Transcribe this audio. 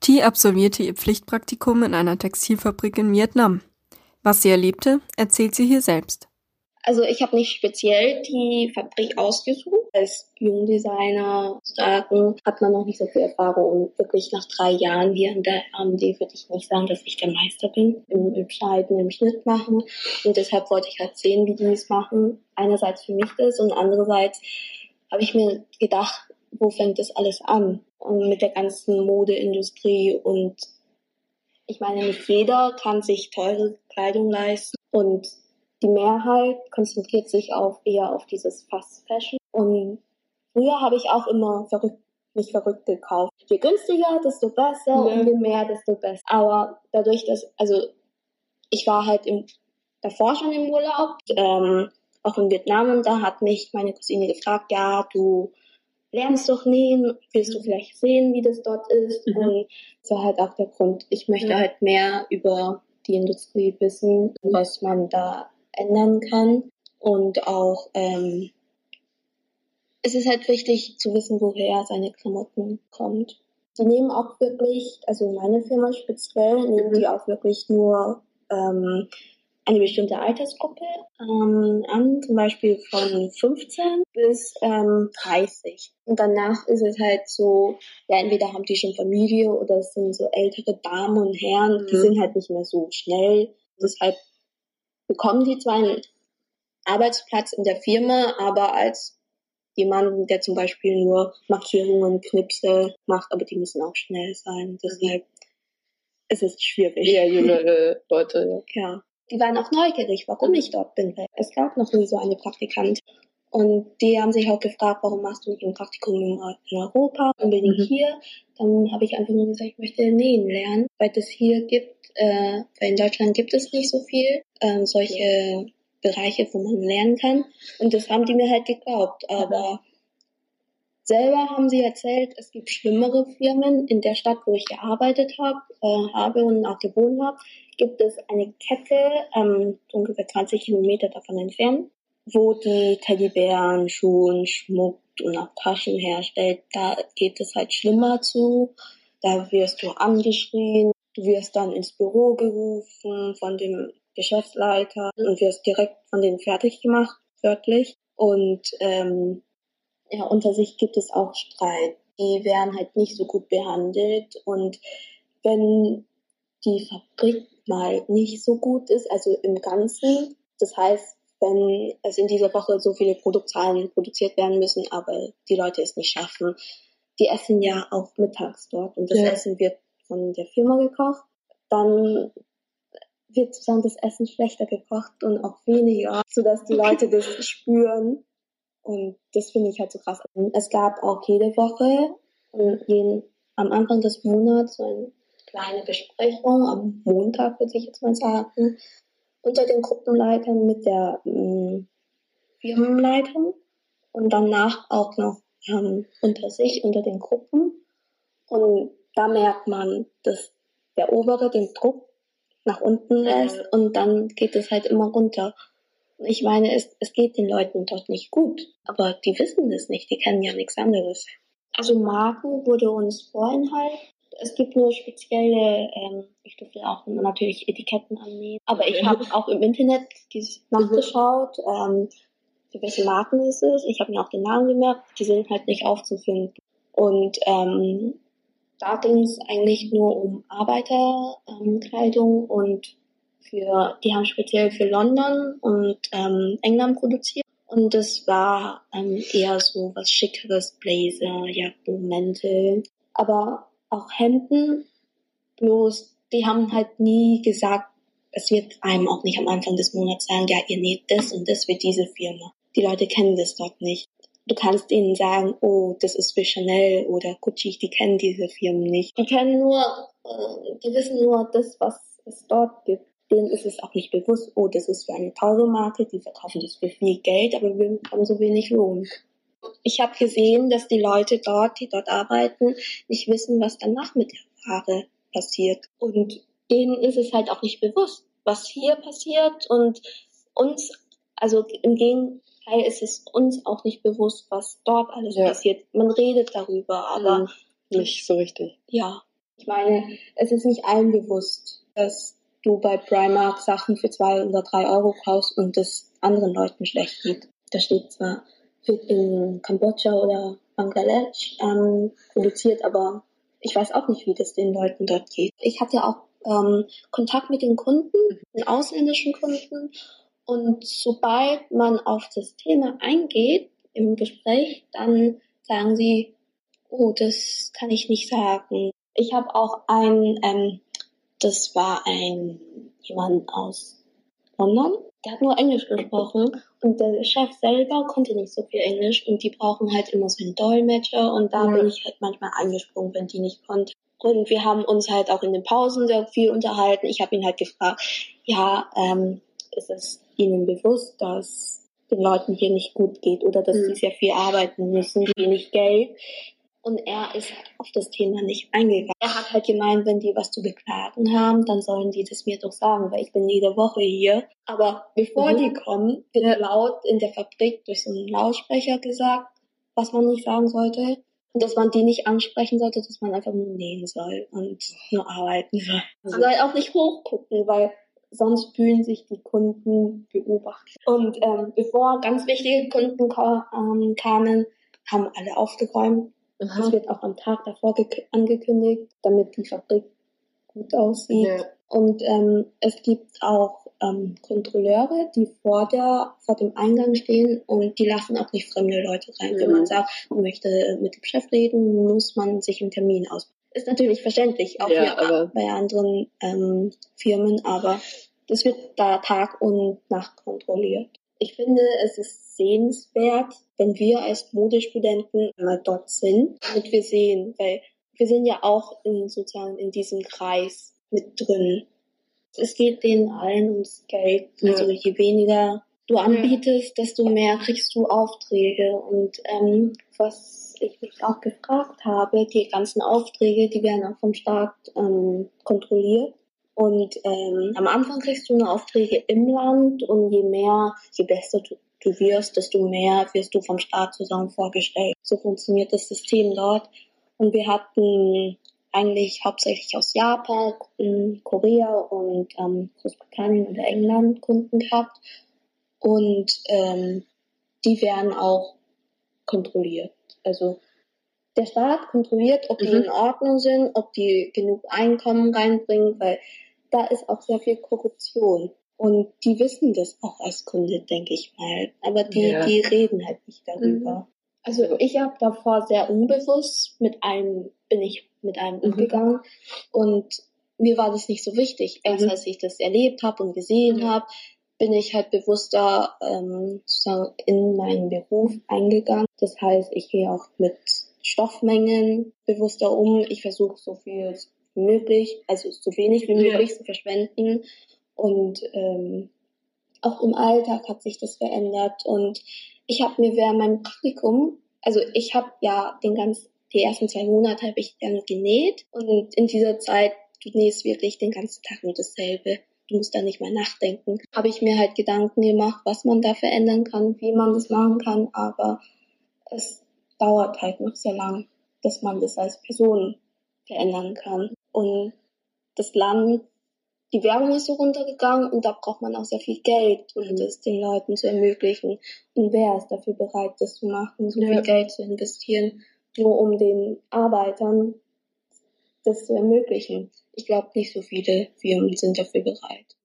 Thi absolvierte ihr Pflichtpraktikum in einer Textilfabrik in Vietnam. Was sie erlebte, erzählt sie hier selbst. Also ich habe nicht speziell die Fabrik ausgesucht. Als Jungdesigner hat man noch nicht so viel Erfahrung. Und wirklich nach 3 Jahren hier in der AMD würde ich nicht sagen, dass ich der Meister bin im Schneiden, im Schnitt machen. Und deshalb wollte ich halt sehen, wie die es machen. Einerseits für mich das und andererseits habe ich mir gedacht, wo fängt das alles an? Und mit der ganzen Modeindustrie. Und ich meine, nicht jeder kann sich teure Kleidung leisten. Und die Mehrheit konzentriert sich eher auf dieses Fast Fashion. Und früher habe ich auch immer mich verrückt gekauft. Je günstiger, desto besser und je mehr, desto besser. Aber dadurch, ich war halt davor schon im Urlaub, auch in Vietnam, und da hat mich meine Cousine gefragt, ja, du lernst doch nähen, willst du vielleicht sehen, wie das dort ist? Und das war halt auch der Grund. Ich möchte halt mehr über die Industrie wissen, was man da ändern kann. Und auch es ist halt wichtig zu wissen, woher seine Klamotten kommt. Die nehmen auch wirklich, also meine Firma speziell, nehmen die auch wirklich nur eine bestimmte Altersgruppe an, zum Beispiel von 15 bis 30. Und danach ist es halt so, ja, entweder haben die schon Familie oder es sind so ältere Damen und Herren, die sind halt nicht mehr so schnell. Deshalb bekommen die zwar einen Arbeitsplatz in der Firma, aber als jemanden, der zum Beispiel nur Markierungen, Knipse macht, aber die müssen auch schnell sein. Deshalb ist es schwierig. Eher jüngere Leute, ja. Die waren auch neugierig, warum ich dort bin. Es gab noch nie so eine Praktikantin. Und die haben sich auch gefragt, warum machst du nicht ein Praktikum in Europa, unbedingt hier. Dann habe ich einfach nur gesagt, ich möchte nähen lernen, weil das hier gibt, weil in Deutschland gibt es nicht so viel solche Bereiche, wo man lernen kann. Und das haben die mir halt geglaubt. Aber selber haben sie erzählt, es gibt schlimmere Firmen. In der Stadt, wo ich gearbeitet habe und auch gewohnt habe, gibt es eine Kette, so ungefähr 20 Kilometer davon entfernt, wo die Teddybären, Schuhe, Schmuck und auch Taschen herstellt. Da geht es halt schlimmer zu. Da wirst du angeschrien, du wirst dann ins Büro gerufen von dem Geschäftsleiter und wirst direkt von denen fertig gemacht, wörtlich. Und unter sich gibt es auch Streit. Die werden halt nicht so gut behandelt. Und wenn die Fabrik mal nicht so gut ist, also im Ganzen, das heißt, wenn es in dieser Woche so viele Produktzahlen produziert werden müssen, aber die Leute es nicht schaffen, die essen ja auch mittags dort und das Essen wird von der Firma gekocht, dann wird sozusagen das Essen schlechter gekocht und auch weniger, sodass die Leute das spüren. Und das finde ich halt so krass. Es gab auch jede Woche am Anfang des Monats so eine kleine Besprechung, am Montag würde ich jetzt mal sagen, unter den Gruppenleitern mit der Firmenleitung und danach auch noch unter sich, unter den Gruppen. Und da merkt man, dass der Obere den Druck nach unten lässt und dann geht es halt immer runter. Ich meine, es geht den Leuten dort nicht gut, aber die wissen das nicht, die kennen ja nichts anderes. Also Marken wurde uns vorenthalten. Es gibt nur spezielle, ich durfte auch natürlich Etiketten annähen, aber ich habe auch im Internet nachgeschaut, für welche Marken es ist. Ich habe mir auch den Namen gemerkt, die sind halt nicht aufzufinden. Und da ging es eigentlich nur um Arbeiterkleidung und die haben speziell für London und England produziert. Und das war eher so was Schickeres, Blazer, Jacken, Mäntel. Aber auch Hemden, bloß die haben halt nie gesagt, es wird einem auch nicht am Anfang des Monats sagen, ja, ihr näht das und das für diese Firma. Die Leute kennen das dort nicht. Du kannst ihnen sagen, oh, das ist für Chanel oder Gucci, die kennen diese Firmen nicht. Die wissen nur das, was es dort gibt. Denen ist es auch nicht bewusst, oh, das ist für eine teure Marke, die verkaufen das für viel Geld, aber wir bekommen so wenig Lohn. Ich habe gesehen, dass die Leute die dort arbeiten, nicht wissen, was danach mit der Ware passiert. Und denen ist es halt auch nicht bewusst, was hier passiert. Und uns, also im Gegenteil ist es uns auch nicht bewusst, was dort alles passiert. Man redet darüber, aber nicht so richtig. Ja. Ich meine, es ist nicht allen bewusst, dass du bei Primark Sachen für 2 oder 3 Euro kaufst und das anderen Leuten schlecht geht. Da steht zwar, wird in Kambodscha oder Bangladesch produziert, aber ich weiß auch nicht, wie das den Leuten dort geht. Ich hatte auch Kontakt mit den Kunden, den ausländischen Kunden, und sobald man auf das Thema eingeht im Gespräch, dann sagen sie, oh, das kann ich nicht sagen. Ich habe auch das war jemand aus London, der hat nur Englisch gesprochen und der Chef selber konnte nicht so viel Englisch und die brauchen halt immer so einen Dolmetscher und da bin ich halt manchmal eingesprungen, wenn die nicht konnte. Und wir haben uns halt auch in den Pausen sehr viel unterhalten. Ich habe ihn halt gefragt, ist es Ihnen bewusst, dass den Leuten hier nicht gut geht oder dass sie sehr viel arbeiten müssen, wenig Geld? Und er ist auf das Thema nicht eingegangen. Er hat halt gemeint, wenn die was zu beklagen haben, dann sollen die das mir doch sagen, weil ich bin jede Woche hier. Aber bevor die kommen, wird laut in der Fabrik durch so einen Lautsprecher gesagt, was man nicht sagen sollte. Und dass man die nicht ansprechen sollte, dass man einfach nur nähen soll und nur arbeiten soll. Man soll auch nicht hochgucken, weil sonst fühlen sich die Kunden beobachtet. Und bevor ganz wichtige Kunden kamen, haben alle aufgeräumt. Das wird auch am Tag davor angekündigt, damit die Fabrik gut aussieht. Ja. Und es gibt auch Kontrolleure, die vor dem Eingang stehen und die lassen auch nicht fremde Leute rein. Wenn man sagt, man möchte mit dem Chef reden, muss man sich einen Termin ausmachen. Ist natürlich verständlich, auch hier bei anderen Firmen, aber das wird da Tag und Nacht kontrolliert. Ich finde, es ist sehenswert, wenn wir als Modestudenten mal dort sind, damit wir sehen, weil wir sind ja auch sozusagen in diesem Kreis mit drin. Es geht denen allen ums Geld. Also je weniger du anbietest, desto mehr kriegst du Aufträge. Und was ich mich auch gefragt habe, die ganzen Aufträge, die werden auch vom Staat kontrolliert. Und am Anfang kriegst du nur Aufträge im Land und je besser du wirst, desto mehr wirst du vom Staat zusammen vorgestellt. So funktioniert das System dort. Und wir hatten eigentlich hauptsächlich aus Japan, Korea und Großbritannien oder England Kunden gehabt. Und die werden auch kontrolliert. Also der Staat kontrolliert, ob die in Ordnung sind, ob die genug Einkommen reinbringen, weil da ist auch sehr viel Korruption. Und die wissen das auch als Kunde, denke ich mal. Aber die reden halt nicht darüber. Also ich habe davor sehr unbewusst bin ich mit einem umgegangen. Und mir war das nicht so wichtig. Erst als ich das erlebt habe und gesehen habe, bin ich halt bewusster sozusagen in meinen Beruf eingegangen. Das heißt, ich gehe auch mit Stoffmengen bewusster um. Ich versuche so viel wie möglich, also so wenig wie möglich zu verschwenden. Und auch im Alltag hat sich das verändert. Und ich habe mir während meinem Praktikum, also ich habe ja die ersten 2 Monate habe ich dann genäht. Und in dieser Zeit, du nähst wirklich den ganzen Tag nur dasselbe. Du musst da nicht mal nachdenken. Habe ich mir halt Gedanken gemacht, was man da verändern kann, wie man das machen kann. Aber es dauert halt noch sehr lang, dass man das als Person verändern kann. Und das Land, die Werbung ist so runtergegangen und da braucht man auch sehr viel Geld, um das den Leuten zu ermöglichen. Und wer ist dafür bereit, das zu machen, so viel Geld zu investieren, nur um den Arbeitern das zu ermöglichen? Ich glaube, nicht so viele Firmen sind dafür bereit.